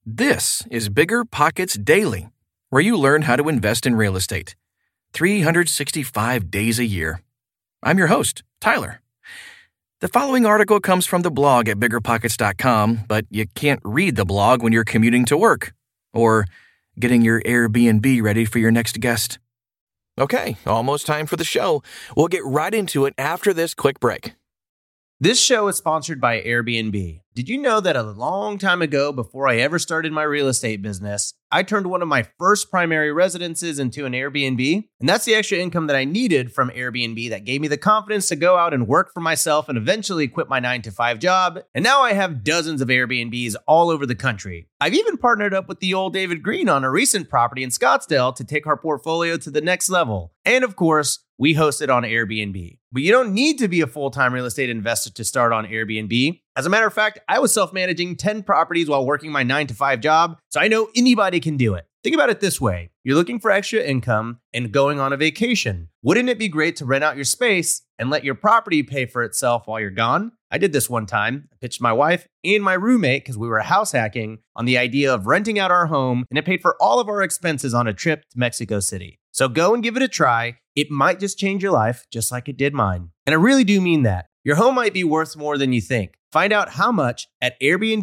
This is Bigger Pockets Daily, where you learn how to invest in real estate 365 days a year. I'm your host, Tyler. The following article comes from the blog at biggerpockets.com, but you can't read the blog when you're commuting to work or getting your Airbnb ready for your next guest. Okay, almost time for the show. We'll get right into it after this quick break. This show is sponsored by Airbnb. Did you know that a long time ago, before I ever started my real estate business, I turned one of my first primary residences into an Airbnb? And that's the extra income that I needed from Airbnb that gave me the confidence to go out and work for myself and eventually quit my 9-to-5 job. And now I have dozens of Airbnbs all over the country. I've even partnered up with the old David Green on a recent property in Scottsdale to take our portfolio to the next level. And of course, we host it on Airbnb. But you don't need to be a full-time real estate investor to start on Airbnb. As a matter of fact, I was self-managing 10 properties while working my 9-to-5 job, so I know anybody can do it. Think about it this way. You're looking for extra income and going on a vacation. Wouldn't it be great to rent out your space and let your property pay for itself while you're gone? I did this one time. I pitched my wife and my roommate, because we were house hacking, on the idea of renting out our home, and it paid for all of our expenses on a trip to Mexico City. So go and give it a try. It might just change your life, just like it did mine. And I really do mean that. Your home might be worth more than you think. Find out how much at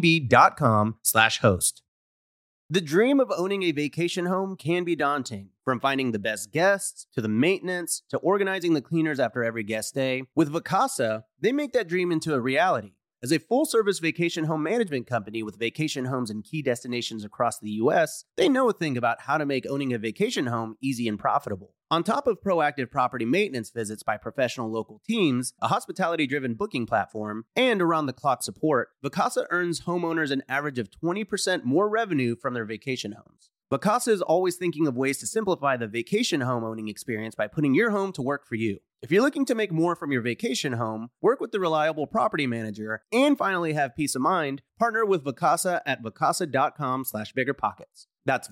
airbnb.com/host. The dream of owning a vacation home can be daunting. From finding the best guests, to the maintenance, to organizing the cleaners after every guest stay. With Vacasa, they make that dream into a reality. As a full-service vacation home management company with vacation homes in key destinations across the U.S., they know a thing about how to make owning a vacation home easy and profitable. On top of proactive property maintenance visits by professional local teams, a hospitality-driven booking platform, and around-the-clock support, Vacasa earns homeowners an average of 20% more revenue from their vacation homes. Vacasa is always thinking of ways to simplify the vacation home owning experience by putting your home to work for you. If you're looking to make more from your vacation home, work with the reliable property manager, and finally have peace of mind, partner with Vacasa at vacasa.com/biggerpockets. That's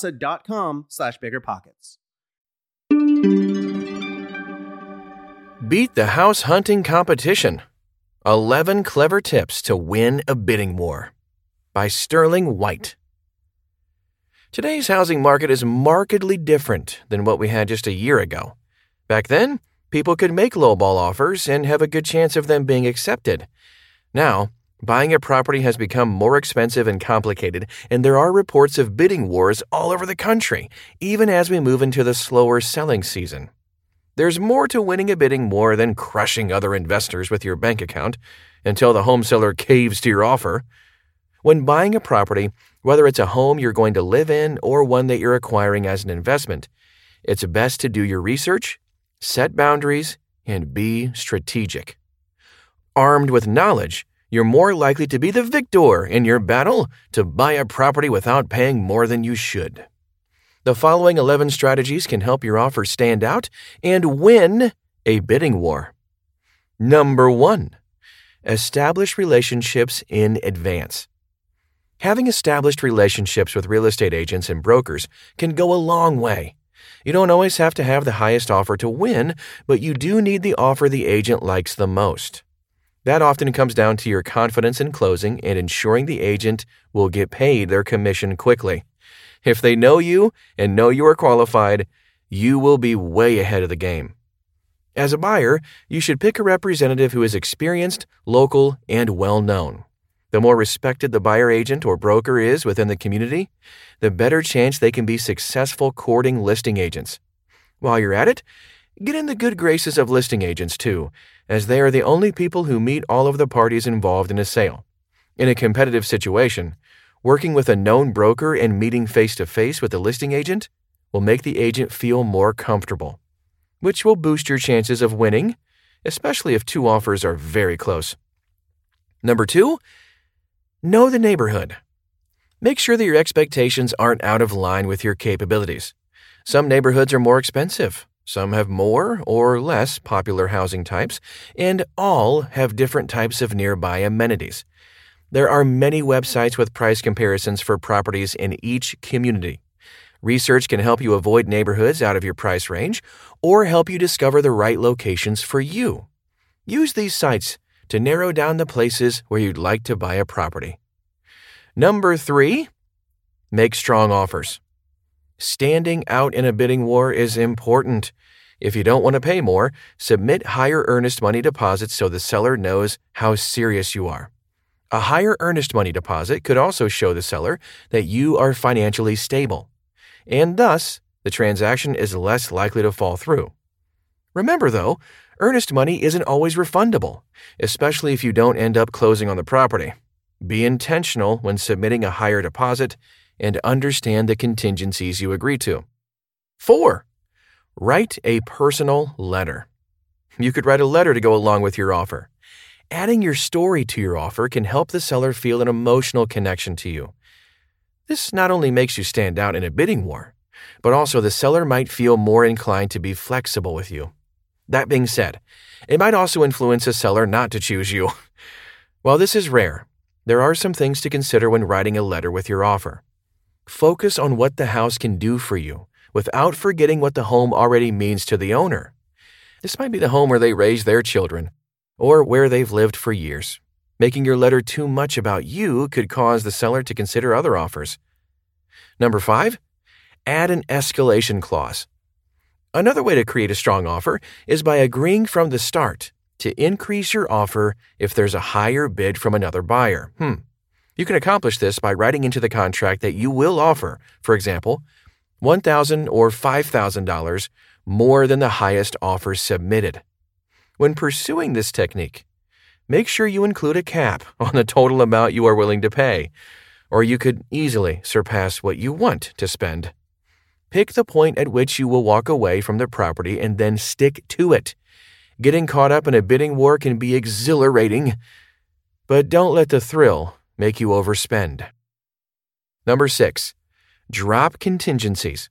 vacasa.com/biggerpockets. Beat the house hunting competition. 11 clever tips to win a bidding war by Sterling White. Today's housing market is markedly different than what we had just a year ago. Back then, people could make lowball offers and have a good chance of them being accepted. Now, buying a property has become more expensive and complicated, and there are reports of bidding wars all over the country, even as we move into the slower selling season. There's more to winning a bidding war than crushing other investors with your bank account until the home seller caves to your offer. When buying a property, whether it's a home you're going to live in or one that you're acquiring as an investment, it's best to do your research, set boundaries, and be strategic. Armed with knowledge, you're more likely to be the victor in your battle to buy a property without paying more than you should. The following 11 strategies can help your offer stand out and win a bidding war. Number 1, establish relationships in advance. Having established relationships with real estate agents and brokers can go a long way. You don't always have to have the highest offer to win, but you do need the offer the agent likes the most. That often comes down to your confidence in closing and ensuring the agent will get paid their commission quickly. If they know you and know you are qualified, you will be way ahead of the game. As a buyer, you should pick a representative who is experienced, local, and well-known. The more respected the buyer agent or broker is within the community, the better chance they can be successful courting listing agents. While you're at it, get in the good graces of listing agents too, as they are the only people who meet all of the parties involved in a sale. In a competitive situation, working with a known broker and meeting face-to-face with a listing agent will make the agent feel more comfortable, which will boost your chances of winning, especially if 2 offers are very close. Number 2, know the neighborhood. Make sure that your expectations aren't out of line with your capabilities. Some neighborhoods are more expensive, some have more or less popular housing types, and all have different types of nearby amenities. There are many websites with price comparisons for properties in each community. Research can help you avoid neighborhoods out of your price range or help you discover the right locations for you. Use these sites to narrow down the places where you'd like to buy a property. Number 3, Make strong offers. Standing out in a bidding war is important. If you don't want to pay more, submit higher earnest money deposits so the seller knows how serious you are. A higher earnest money deposit could also show the seller that you are financially stable, and thus the transaction is less likely to fall through. Remember, though, earnest money isn't always refundable, especially if you don't end up closing on the property. Be intentional when submitting a higher deposit and understand the contingencies you agree to. 4. Write a personal letter. You could write a letter to go along with your offer. Adding your story to your offer can help the seller feel an emotional connection to you. This not only makes you stand out in a bidding war, but also the seller might feel more inclined to be flexible with you. That being said, it might also influence a seller not to choose you. While this is rare, there are some things to consider when writing a letter with your offer. Focus on what the house can do for you, without forgetting what the home already means to the owner. This might be the home where they raise their children, or where they've lived for years. Making your letter too much about you could cause the seller to consider other offers. Number 5, add an escalation clause. Another way to create a strong offer is by agreeing from the start to increase your offer if there's a higher bid from another buyer. You can accomplish this by writing into the contract that you will offer, for example, $1,000 or $5,000 more than the highest offer submitted. When pursuing this technique, make sure you include a cap on the total amount you are willing to pay, or you could easily surpass what you want to spend. Pick the point at which you will walk away from the property and then stick to it. Getting caught up in a bidding war can be exhilarating, but don't let the thrill make you overspend. Number 6, drop contingencies.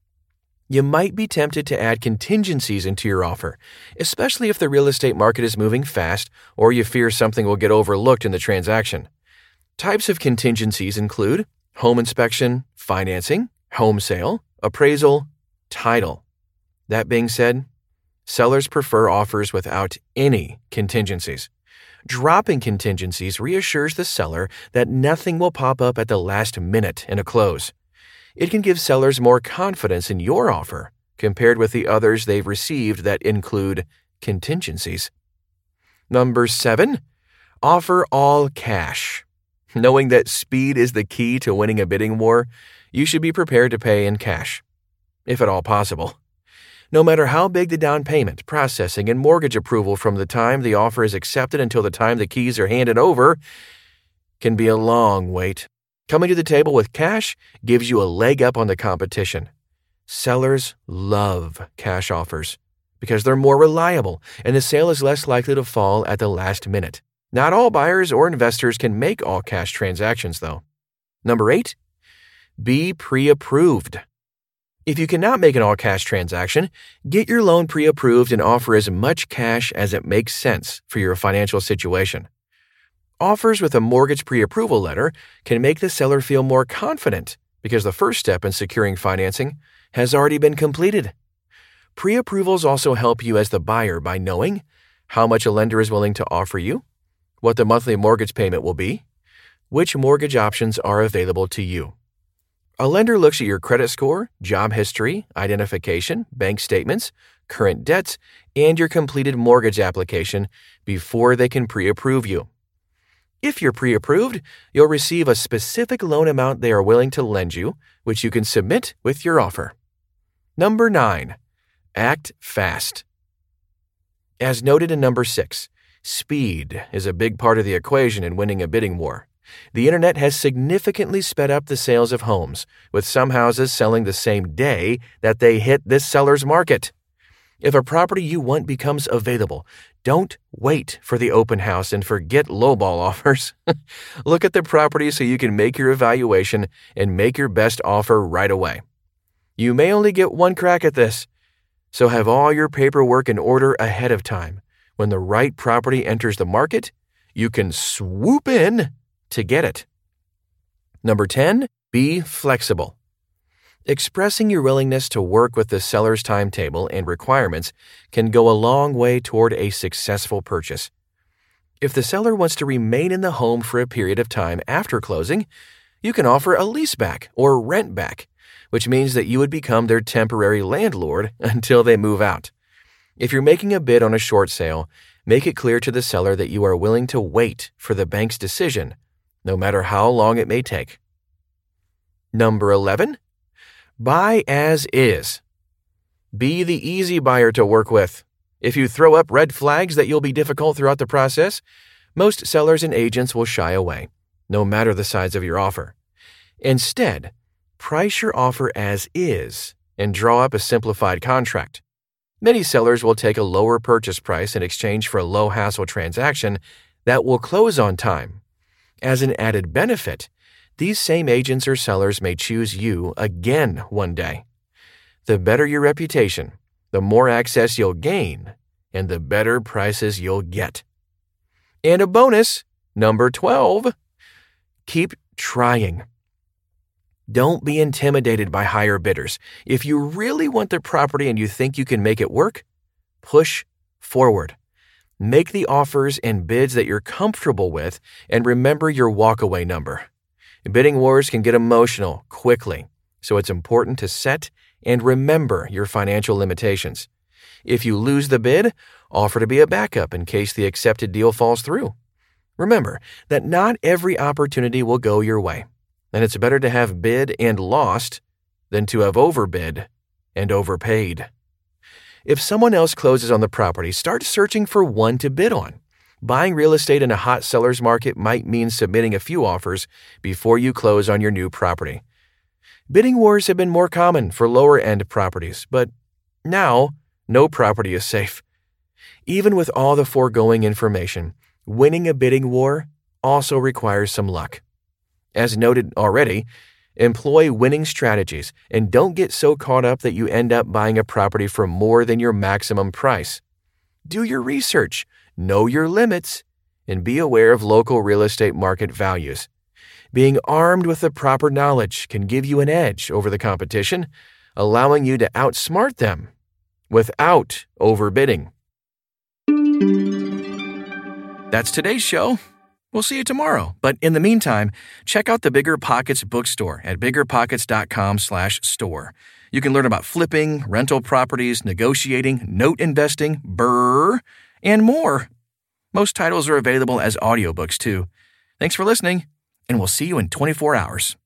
You might be tempted to add contingencies into your offer, especially if the real estate market is moving fast or you fear something will get overlooked in the transaction. Types of contingencies include home inspection, financing, home sale, appraisal, title. That being said, sellers prefer offers without any contingencies. Dropping contingencies reassures the seller that nothing will pop up at the last minute in a close. It can give sellers more confidence in your offer compared with the others they've received that include contingencies. Number 7, offer all cash. Knowing that speed is the key to winning a bidding war, you should be prepared to pay in cash, if at all possible. No matter how big the down payment, processing, and mortgage approval from the time the offer is accepted until the time the keys are handed over can be a long wait. Coming to the table with cash gives you a leg up on the competition. Sellers love cash offers because they're more reliable and the sale is less likely to fall at the last minute. Not all buyers or investors can make all cash transactions, though. Number 8, be pre-approved. If you cannot make an all-cash transaction, get your loan pre-approved and offer as much cash as it makes sense for your financial situation. Offers with a mortgage pre-approval letter can make the seller feel more confident because the first step in securing financing has already been completed. Pre-approvals also help you as the buyer by knowing how much a lender is willing to offer you, what the monthly mortgage payment will be, which mortgage options are available to you. A lender looks at your credit score, job history, identification, bank statements, current debts, and your completed mortgage application before they can pre-approve you. If you're pre-approved, you'll receive a specific loan amount they are willing to lend you, which you can submit with your offer. Number 9, act fast. As noted in number 6, speed is a big part of the equation in winning a bidding war. The internet has significantly sped up the sales of homes, with some houses selling the same day that they hit this seller's market. If a property you want becomes available, don't wait for the open house and forget lowball offers. Look at the property so you can make your evaluation and make your best offer right away. You may only get one crack at this, so have all your paperwork in order ahead of time. When the right property enters the market, you can swoop in to get it. Number 10, be flexible. Expressing your willingness to work with the seller's timetable and requirements can go a long way toward a successful purchase. If the seller wants to remain in the home for a period of time after closing, You can offer a lease back or rent back, which means that you would become their temporary landlord until they move out. If you're making a bid on a short sale, make it clear to the seller that you are willing to wait for the bank's decision, no matter how long it may take. Number 11, buy as is. Be the easy buyer to work with. If you throw up red flags that you'll be difficult throughout the process, most sellers and agents will shy away, no matter the size of your offer. Instead, price your offer as is and draw up a simplified contract. Many sellers will take a lower purchase price in exchange for a low-hassle transaction that will close on time. As an added benefit, these same agents or sellers may choose you again one day. The better your reputation, the more access you'll gain, and the better prices you'll get. And a bonus, number 12, keep trying. Don't be intimidated by higher bidders. If you really want the property and you think you can make it work, push forward. Make the offers and bids that you're comfortable with, and remember your walkaway number. Bidding wars can get emotional quickly, so it's important to set and remember your financial limitations. If you lose the bid, offer to be a backup in case the accepted deal falls through. Remember that not every opportunity will go your way, and it's better to have bid and lost than to have overbid and overpaid. If someone else closes on the property, start searching for one to bid on. Buying real estate in a hot seller's market might mean submitting a few offers before you close on your new property. Bidding wars have been more common for lower-end properties, but now no property is safe. Even with all the foregoing information, winning a bidding war also requires some luck. As noted already, employ winning strategies and don't get so caught up that you end up buying a property for more than your maximum price. Do your research, know your limits, and be aware of local real estate market values. Being armed with the proper knowledge can give you an edge over the competition, allowing you to outsmart them without overbidding. That's today's show. We'll see you tomorrow. But in the meantime, check out the Bigger Pockets bookstore at biggerpockets.com/store. You can learn about flipping, rental properties, negotiating, note investing, and more. Most titles are available as audiobooks too. Thanks for listening, and we'll see you in 24 hours.